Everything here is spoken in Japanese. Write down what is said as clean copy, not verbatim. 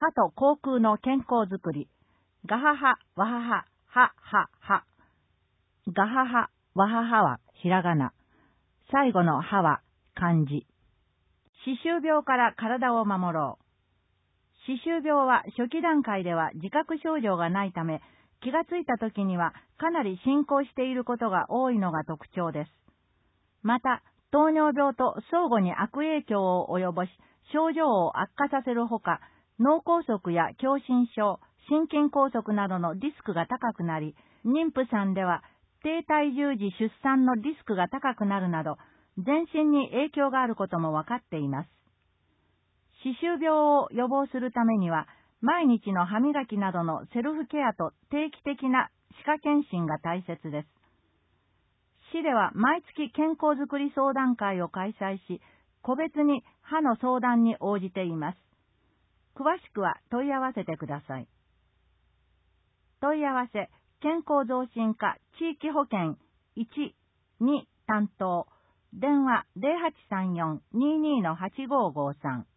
歯と口腔の健康づくり。ガハハ、ワハハ、ハハハ。ガハハ、ワハハはひらがな。最後の歯は漢字。歯周病から体を守ろう。歯周病は初期段階では自覚症状がないため、気がついた時にはかなり進行していることが多いのが特徴です。また、糖尿病と相互に悪影響を及ぼし、症状を悪化させるほか、脳梗塞や狭心症、心筋梗塞などのリスクが高くなり、妊婦さんでは低体重時出産のリスクが高くなるなど、全身に影響があることもわかっています。歯周病を予防するためには、毎日の歯磨きなどのセルフケアと定期的な歯科検診が大切です。市では毎月健康づくり相談会を開催し、個別に歯の相談に応じています。詳しくは問い合わせてください。問い合わせ、健康増進課地域保険1、2担当、電話 0834-22-8553